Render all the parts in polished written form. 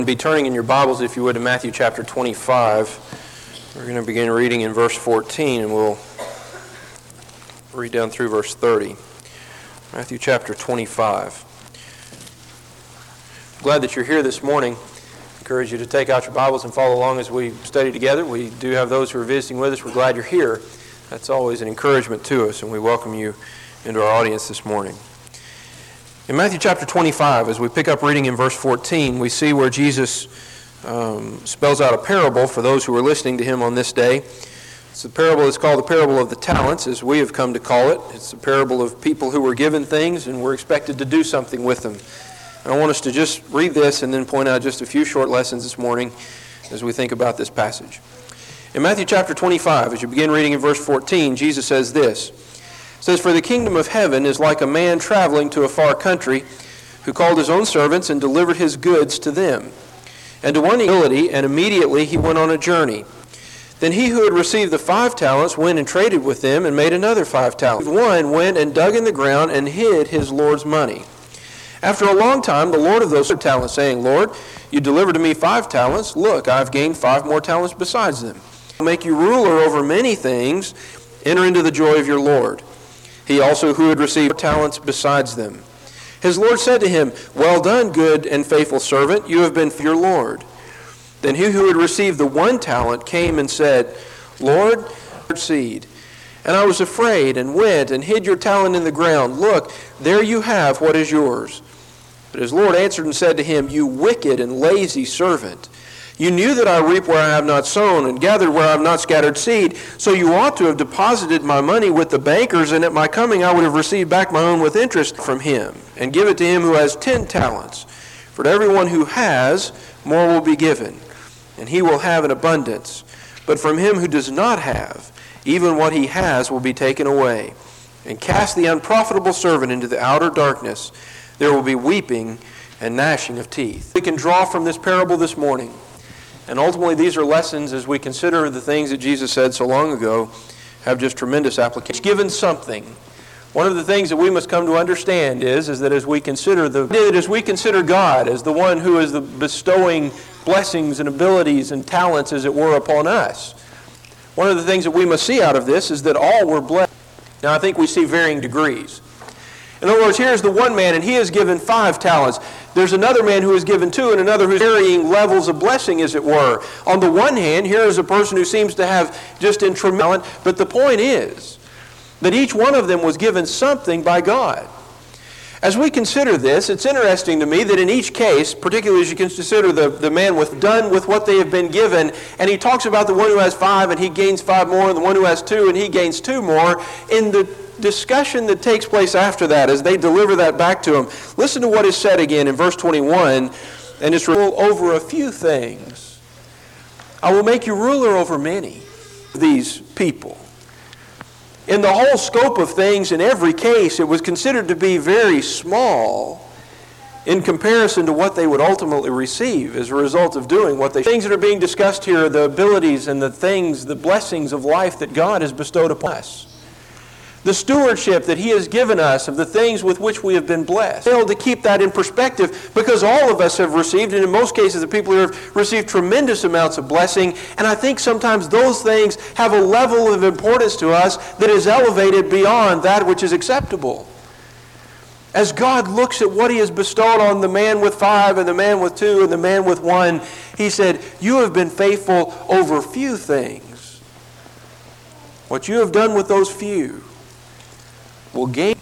Be turning in your Bibles, if you would, to Matthew chapter 25. We're going to begin reading in verse 14, and we'll read down through verse 30. Matthew chapter 25. Glad that you're here this morning. I encourage you to take out your Bibles and follow along as we study together. We do have those who are visiting with us. We're glad you're here. That's always an encouragement to us, and we welcome you into our audience this morning. In Matthew chapter 25, as we pick up reading in verse 14, we see where Jesus spells out a parable for those who are listening to him on this day. It's the parable that's called the parable of the talents, as we have come to call it. It's the parable of people who were given things and were expected to do something with them. And I want us to just read this and then point out just a few short lessons this morning as we think about this passage. In Matthew chapter 25, as you begin reading in verse 14, Jesus says this. It says, "For the kingdom of heaven is like a man traveling to a far country, who called his own servants and delivered his goods to them. And to one ability, and immediately he went on a journey. Then he who had received the 5 talents went and traded with them and made another 5 talents. One went and dug in the ground and hid his Lord's money. After a long time, the Lord of those talents, saying, Lord, you delivered to me 5 talents. Look, I have gained 5 more talents besides them. I will make you ruler over many things. Enter into the joy of your Lord. He also who had received talents besides them. His Lord said to him, Well done, good and faithful servant. You have been for your Lord. Then he who had received the 1 talent came and said, Lord, seed. And I was afraid and went and hid your talent in the ground. Look, there you have what is yours. But his Lord answered and said to him, You wicked and lazy servant. You knew that I reap where I have not sown and gathered where I have not scattered seed. So you ought to have deposited my money with the bankers, and at my coming I would have received back my own with interest from him, and give it to him who has 10 talents. For to everyone who has, more will be given, and he will have an abundance. But from him who does not have, even what he has will be taken away. And cast the unprofitable servant into the outer darkness. There will be weeping and gnashing of teeth." We can draw from this parable this morning. And ultimately, these are lessons as we consider the things that Jesus said so long ago have just tremendous application. Given something. One of the things that we must come to understand is that as we consider God as the one who is the bestowing blessings and abilities and talents, as it were, upon us, one of the things that we must see out of this is that all were blessed. Now, I think we see varying degrees. In other words, here's the one man, and he is given 5 talents. There's another man who is given 2, and another who's varying levels of blessing, as it were. On the one hand, here is a person who seems to have just in tremendous talent, but the point is that each one of them was given something by God. As we consider this, it's interesting to me that in each case, particularly as you consider the man done with what they have been given, and he talks about the one who has 5 and he gains 5 more, and the one who has 2 and he gains 2 more, in the discussion that takes place after that as they deliver that back to him. Listen to what is said again in verse 21, and it's over a few things. I will make you ruler over many of these people. In the whole scope of things, in every case, it was considered to be very small in comparison to what they would ultimately receive as a result of doing what they... Things that are being discussed here are the abilities and the things, the blessings of life that God has bestowed upon us. The stewardship that he has given us of the things with which we have been blessed. Failed to keep that in perspective because all of us have received, and in most cases the people who have received tremendous amounts of blessing, and I think sometimes those things have a level of importance to us that is elevated beyond that which is acceptable. As God looks at what he has bestowed on the man with 5 and the man with 2 and the man with 1, he said, you have been faithful over few things. What you have done with those few will gain.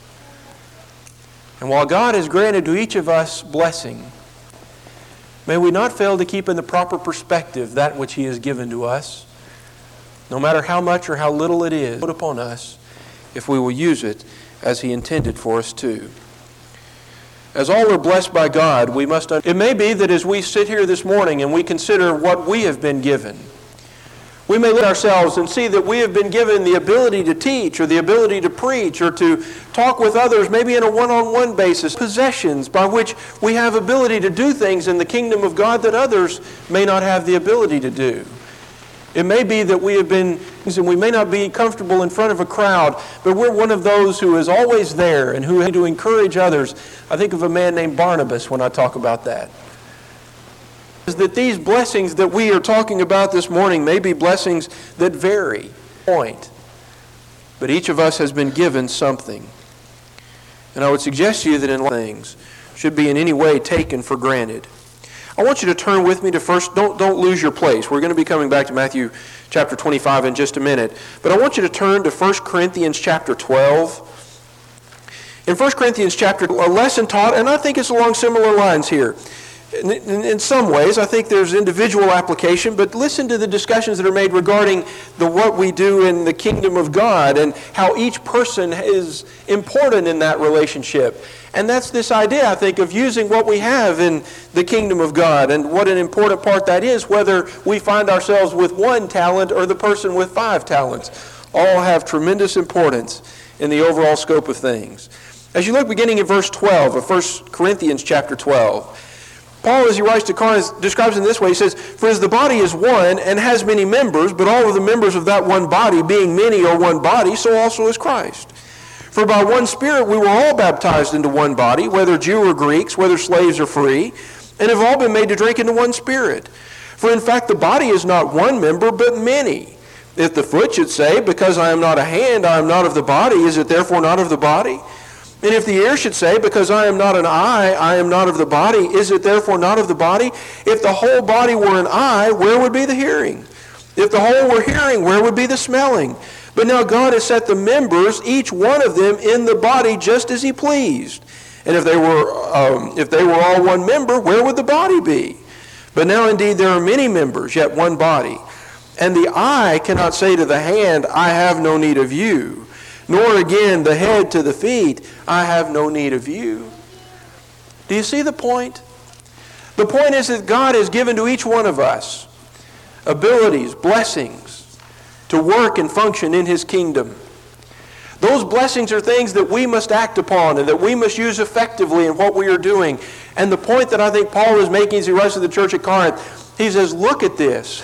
And while God has granted to each of us blessing, may we not fail to keep in the proper perspective that which he has given to us, no matter how much or how little it is put upon us, if we will use it as he intended for us to. As all are blessed by God, we must... It may be that as we sit here this morning and we consider what we have been given, we may look at ourselves and see that we have been given the ability to teach or the ability to preach or to talk with others, maybe in a one-on-one basis, possessions by which we have ability to do things in the kingdom of God that others may not have the ability to do. It may be that we may not be comfortable in front of a crowd, but we're one of those who is always there and who has to encourage others. I think of a man named Barnabas when I talk about that. that these blessings that we are talking about this morning may be blessings that vary. But each of us has been given something. And I would suggest to you that in things should be in any way taken for granted. I want you to turn with me to don't lose your place. We're going to be coming back to Matthew chapter 25 in just a minute. But I want you to turn to 1 Corinthians chapter 12. In 1 Corinthians chapter, a lesson taught, and I think it's along similar lines here. In some ways, I think there's individual application, but listen to the discussions that are made regarding what we do in the kingdom of God and how each person is important in that relationship. And that's this idea, I think, of using what we have in the kingdom of God and what an important part that is, whether we find ourselves with 1 talent or the person with 5 talents. All have tremendous importance in the overall scope of things. As you look beginning in verse 12 of 1 Corinthians chapter 12, Paul, as he writes to Corinth, describes it in this way. He says, "For as the body is one and has many members, but all of the members of that one body, being many, are one body, so also is Christ. For by one Spirit we were all baptized into one body, whether Jew or Greeks, whether slaves or free, and have all been made to drink into one Spirit. For in fact the body is not one member, but many. If the foot should say, because I am not a hand, I am not of the body, is it therefore not of the body? And if the ear should say, because I am not an eye, I am not of the body, is it therefore not of the body? If the whole body were an eye, where would be the hearing? If the whole were hearing, where would be the smelling? But now God has set the members, each one of them, in the body just as he pleased. And if they were all one member, where would the body be? But now indeed there are many members, yet one body. And the eye cannot say to the hand, I have no need of you. Nor again the head to the feet, I have no need of you." Do you see the point? The point is that God has given to each one of us abilities, blessings, to work and function in his kingdom. Those blessings are things that we must act upon and that we must use effectively in what we are doing. And the point that I think Paul is making as he writes to the church at Corinth, he says, look at this.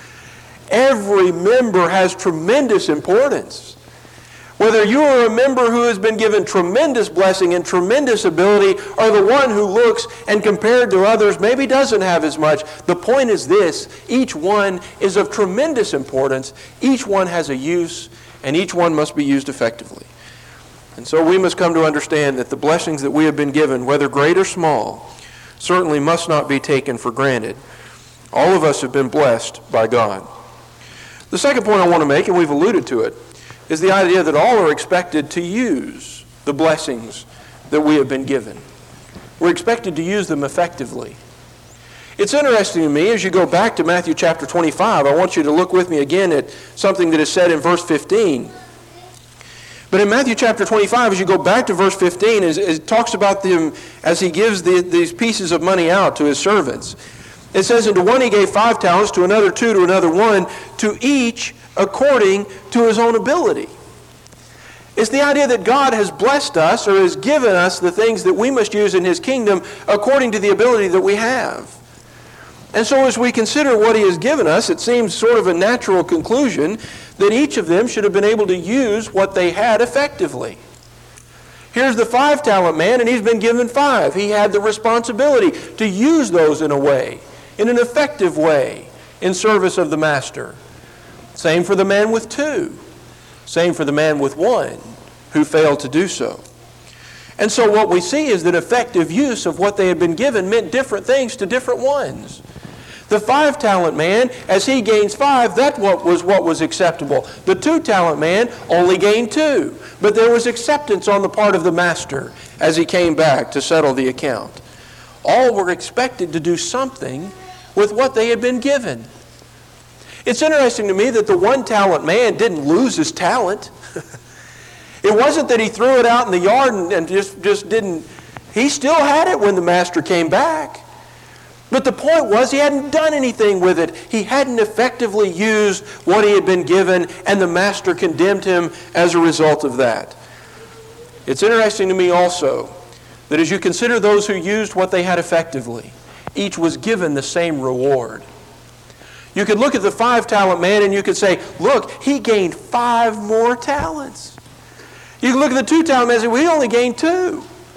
Every member has tremendous importance. Whether you are a member who has been given tremendous blessing and tremendous ability, or the one who looks and compared to others maybe doesn't have as much, the point is this: each one is of tremendous importance, each one has a use, and each one must be used effectively. And so we must come to understand that the blessings that we have been given, whether great or small, certainly must not be taken for granted. All of us have been blessed by God. The second point I want to make, and we've alluded to it, is the idea that all are expected to use the blessings that we have been given. We're expected to use them effectively. It's interesting to me, as you go back to Matthew chapter 25, I want you to look with me again at something that is said in verse 15. But in Matthew chapter 25, as you go back to verse 15, it talks about them as he gives these pieces of money out to his servants. It says, "And to one he gave 5 talents, to another 2, to another 1, to each according to his own ability." It's the idea that God has blessed us or has given us the things that we must use in his kingdom according to the ability that we have. And so as we consider what he has given us, it seems sort of a natural conclusion that each of them should have been able to use what they had effectively. Here's the 5-talent man, and he's been given 5. He had the responsibility to use those in a way, in an effective way, in service of the master. Same for the man with 2. Same for the man with 1 who failed to do so. And so what we see is that effective use of what they had been given meant different things to different ones. The 5-talent man, as he gains 5, that was what was acceptable. The 2-talent man only gained 2. But there was acceptance on the part of the master as he came back to settle the account. All were expected to do something with what they had been given. It's interesting to me that the 1-talent man didn't lose his talent. It wasn't that he threw it out in the yard and just didn't. He still had it when the master came back. But the point was he hadn't done anything with it. He hadn't effectively used what he had been given, and the master condemned him as a result of that. It's interesting to me also that as you consider those who used what they had effectively, each was given the same reward. You could look at the 5-talent man and you could say, look, he gained 5 more talents. You can look at the 2-talent man and say, well, he only gained 2.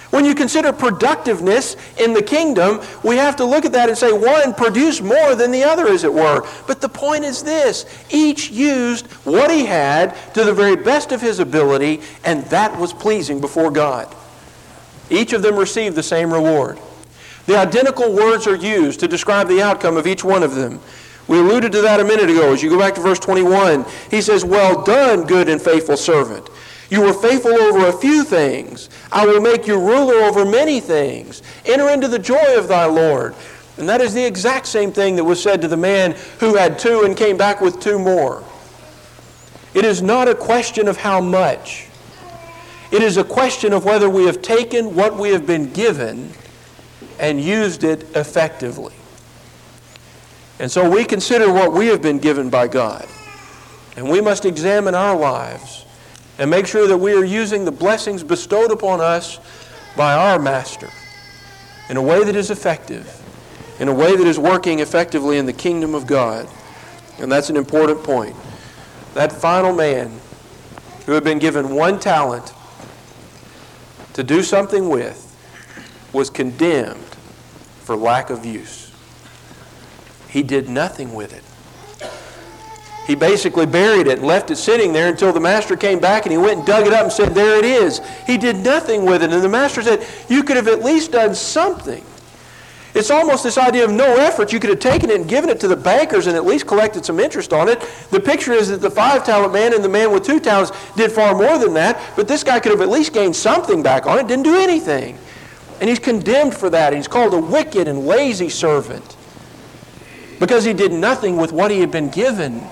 When you consider productiveness in the kingdom, we have to look at that and say one produced more than the other, as it were. But the point is this: each used what he had to the very best of his ability, and that was pleasing before God. Each of them received the same reward. The identical words are used to describe the outcome of each one of them. We alluded to that a minute ago. As you go back to verse 21, he says, "Well done, good and faithful servant. You were faithful over a few things. I will make you ruler over many things. Enter into the joy of thy Lord." And that is the exact same thing that was said to the man who had 2 and came back with 2 more. It is not a question of how much. It is a question of whether we have taken what we have been given and used it effectively. And so we consider what we have been given by God. And we must examine our lives and make sure that we are using the blessings bestowed upon us by our Master in a way that is effective, in a way that is working effectively in the kingdom of God. And that's an important point. That final man who had been given 1 talent to do something with was condemned for lack of use. He did nothing with it. He basically buried it and left it sitting there until the master came back and he went and dug it up and said, "There it is." He did nothing with it. And the master said, "You could have at least done something." It's almost this idea of no effort. You could have taken it and given it to the bankers and at least collected some interest on it. The picture is that the 5-talent man and the man with 2 talents did far more than that, but this guy could have at least gained something back on it, didn't do anything. And he's condemned for that. He's called a wicked and lazy servant because he did nothing with what he had been given.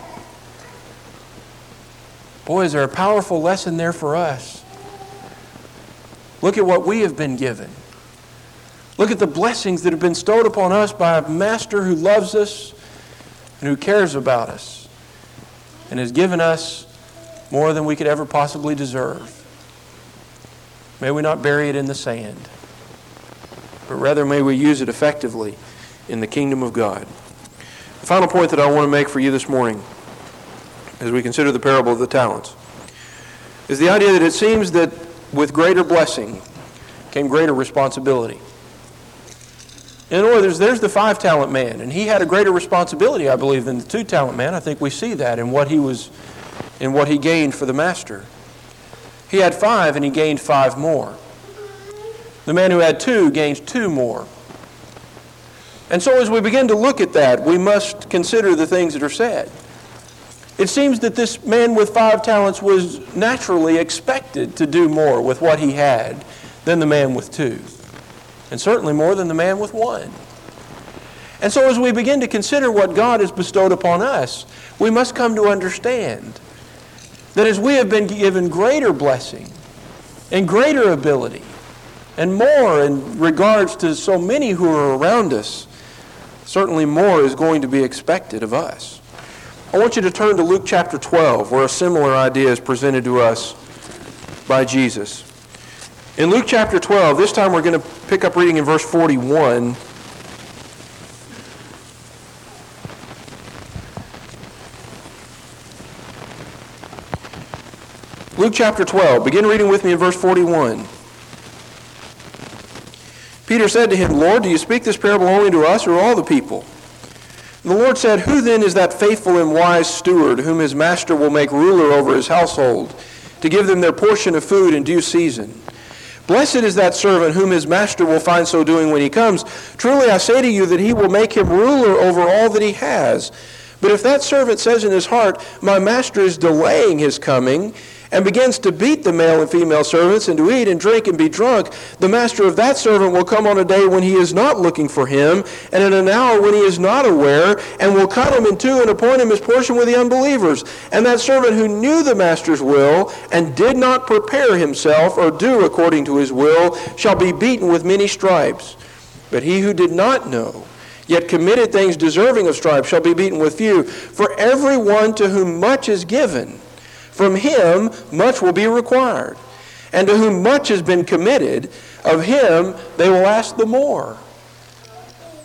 Boy, is there a powerful lesson there for us. Look at what we have been given. Look at the blessings that have been bestowed upon us by a master who loves us and who cares about us and has given us more than we could ever possibly deserve. May we not bury it in the sand, but rather may we use it effectively in the kingdom of God. The final point that I want to make for you this morning as we consider the parable of the talents is the idea that it seems that with greater blessing came greater responsibility. In other words, there's the 5-talent man, and he had a greater responsibility, I believe, than the 2-talent man. I think we see that in what he gained for the master. He had 5 and he gained 5 more. The man who had 2 gained 2 more. And so as we begin to look at that, we must consider the things that are said. It seems that this man with 5 talents was naturally expected to do more with what he had than the man with 2. And certainly more than the man with 1. And so as we begin to consider what God has bestowed upon us, we must come to understand that as we have been given greater blessing and greater ability and more in regards to so many who are around us, certainly more is going to be expected of us. I want you to turn to Luke chapter 12, where a similar idea is presented to us by Jesus. In Luke chapter 12, this time we're going to pick up reading in verse 41. Luke chapter 12, begin reading with me in verse 41. Peter said to him, "Lord, do you speak this parable only to us or all the people?" And the Lord said, "Who then is that faithful and wise steward whom his master will make ruler over his household, to give them their portion of food in due season? Blessed is that servant whom his master will find so doing when he comes. Truly I say to you that he will make him ruler over all that he has. But if that servant says in his heart, 'My master is delaying his coming,' and begins to beat the male and female servants, and to eat and drink and be drunk, the master of that servant will come on a day when he is not looking for him, and in an hour when he is not aware, and will cut him in two and appoint him his portion with the unbelievers. And that servant who knew the master's will, and did not prepare himself, or do according to his will, shall be beaten with many stripes. But he who did not know, yet committed things deserving of stripes, shall be beaten with few. For everyone to whom much is given, from him much will be required. And to whom much has been committed, of him they will ask the more."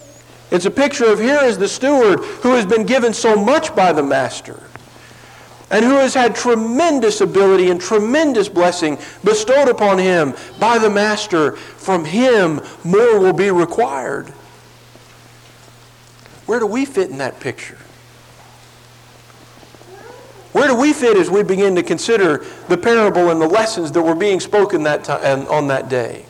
It's a picture of here is the steward who has been given so much by the master. and who has had tremendous ability and tremendous blessing bestowed upon him by the Master, from him more will be required. Where do we fit in that picture? Where do we fit as we begin to consider the parable and the lessons that were being spoken that time, on that day?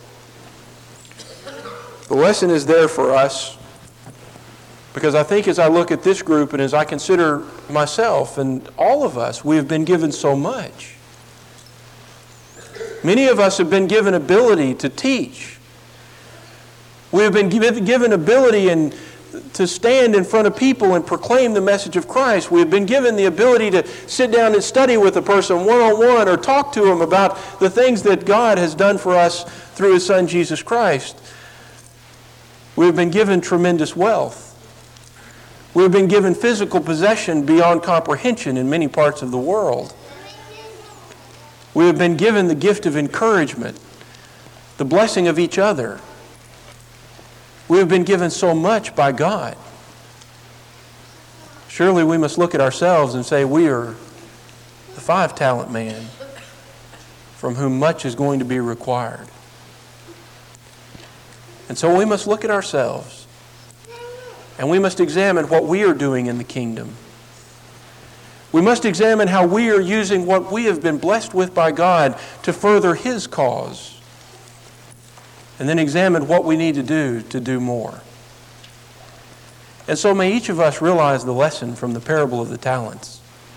The lesson is there for us because I think as I look at this group and as I consider myself and all of us, we have been given so much. Many of us have been given ability to teach. We have been given ability and to stand in front of people and proclaim the message of Christ. We have been given the ability to sit down and study with a person one-on-one or talk to them about the things that God has done for us through His Son, Jesus Christ. We have been given tremendous wealth. We have been given physical possession beyond comprehension in many parts of the world. We have been given the gift of encouragement, the blessing of each other. We have been given so much by God. Surely we must look at ourselves and say we are the 5-talent man from whom much is going to be required. And so we must look at ourselves and we must examine what we are doing in the kingdom. We must examine how we are using what we have been blessed with by God to further His cause. And then examine what we need to do more. And so may each of us realize the lesson from the parable of the talents.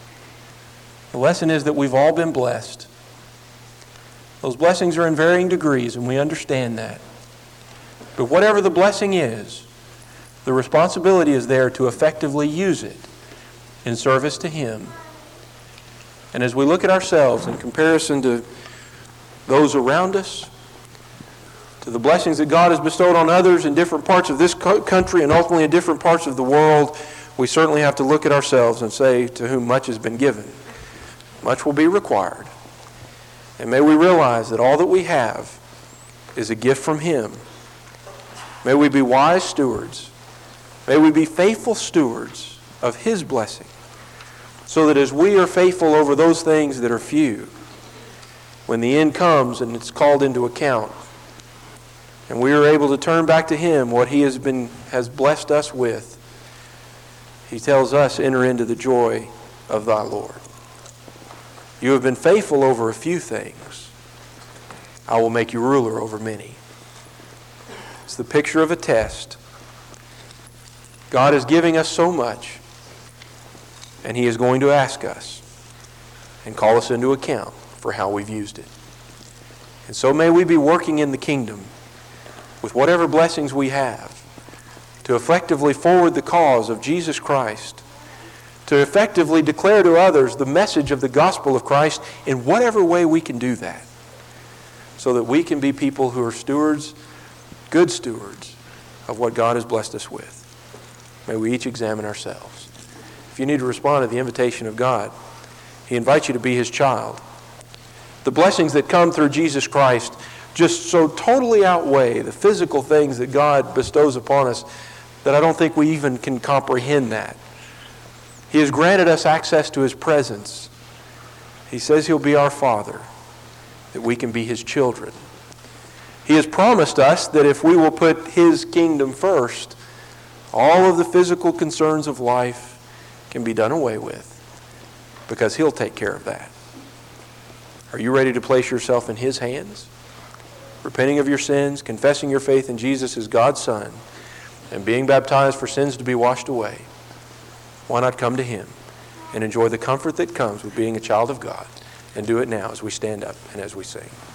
The lesson is that we've all been blessed. Those blessings are in varying degrees, and we understand that. But whatever the blessing is, the responsibility is there to effectively use it in service to Him. And as we look at ourselves in comparison to those around us, to the blessings that God has bestowed on others in different parts of this country and ultimately in different parts of the world, we certainly have to look at ourselves and say, to whom much has been given, much will be required. And may we realize that all that we have is a gift from Him. May we be wise stewards. May we be faithful stewards of His blessing, so that as we are faithful over those things that are few, when the end comes and it's called into account, and we are able to turn back to Him what He has blessed us with, He tells us, enter into the joy of thy Lord. You have been faithful over a few things. I will make you ruler over many. It's the picture of a test. God is giving us so much, and He is going to ask us and call us into account for how we've used it. And so may we be working in the kingdom with whatever blessings we have to effectively forward the cause of Jesus Christ, to effectively declare to others the message of the gospel of Christ in whatever way we can do that, so that we can be people who are stewards, good stewards of what God has blessed us with. May we each examine ourselves. If you need to respond to the invitation of God, He invites you to be His child. The blessings that come through Jesus Christ just so totally outweigh the physical things that God bestows upon us that I don't think we even can comprehend that. He has granted us access to His presence. He says He'll be our Father, that we can be His children. He has promised us that if we will put His kingdom first, all of the physical concerns of life can be done away with, because He'll take care of that. Are you ready to place yourself in His hands? Repenting of your sins, confessing your faith in Jesus as God's Son, and being baptized for sins to be washed away. Why not come to Him and enjoy the comfort that comes with being a child of God, and do it now as we stand up and as we sing.